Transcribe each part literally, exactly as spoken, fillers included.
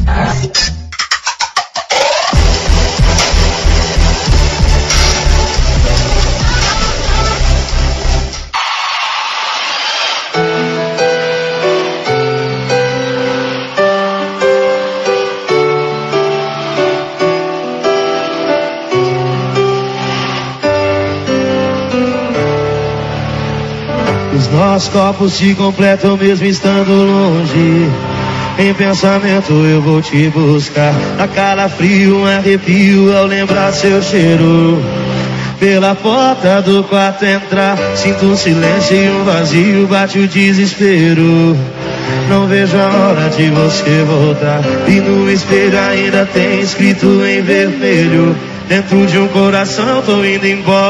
Os nossos corpos se completam mesmo estando longe. Em pensamento eu vou te buscar. A calafrio, um arrepio ao lembrar seu cheiro. Pela porta do quarto entrar, sinto um silêncio e um vazio, bate o desespero. Não vejo a hora de você voltar. E no espelho ainda tem escrito em vermelho: dentro de um coração tô indo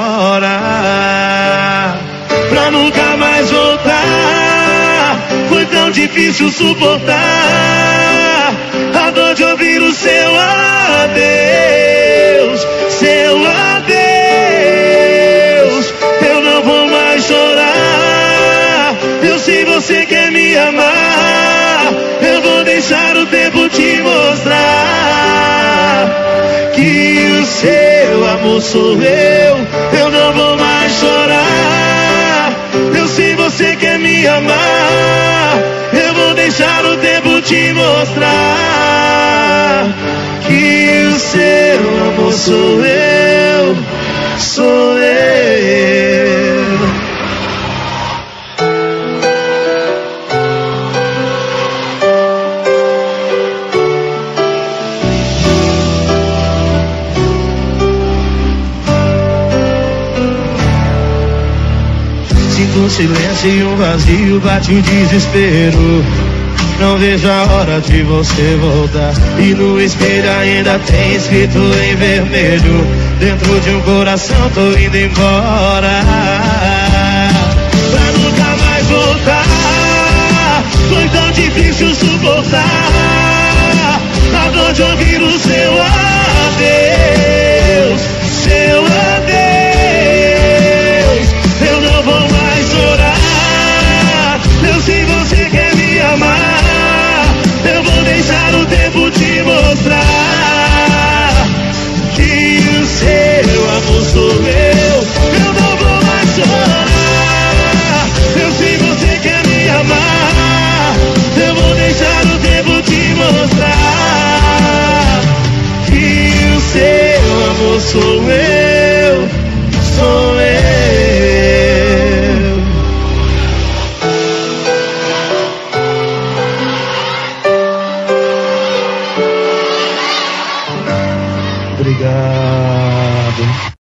embora, pra nunca mais voltar. Foi tão difícil suportar a dor de ouvir o seu adeus, seu adeus. Eu não vou mais chorar. Eu sei você quer me amar. Eu vou deixar o tempo te mostrar que o seu amor sou eu. Eu não vou mais chorar. Eu sei você quer me amar. Eu vou deixar o tempo te mostrar que o seu amor sou eu, sou eu. Sinto um silêncio e um vazio, bate o desespero. Não vejo a hora de você voltar. E no espelho ainda tem escrito em vermelho: dentro de um coração tô indo embora, pra nunca mais voltar. Foi tão difícil suportar a dor de ouvir o seu adeus, seu adeus. Eu não vou mais chorar. Eu sei você quer me amar. Eu vou deixar o tempo te mostrar que o seu amor sou eu. Eu não vou mais chorar. Eu sei você quer me amar. Eu vou deixar o tempo te mostrar que o seu amor sou eu, sou eu. Obrigado.